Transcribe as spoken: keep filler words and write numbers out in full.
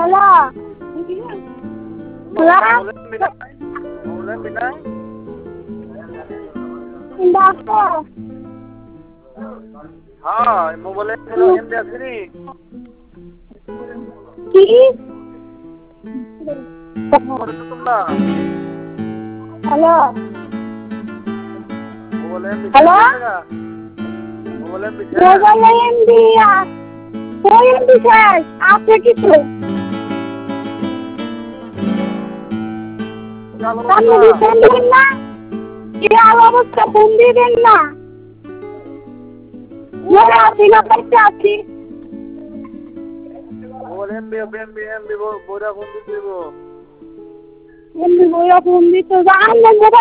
hello hello বলেন বিনাই doctor হ্যাঁ মোবাইলে এমনি আসিনি কি তোমরা হ্যালো মোবাইলে এমনি হ্যালো মোবাইলে এমনি মোবাইলে এমবি ওই এমবি শেষ আছে কিছু আপনি ফোন দিবেন না কি অবস্থা ফোন দিবেন না মনে আছি না পাইতে আছি মোবাইল এমবি এমবি এমবি বইরা ফোন দিতে এমনি বইয়া ফোন দিতে জান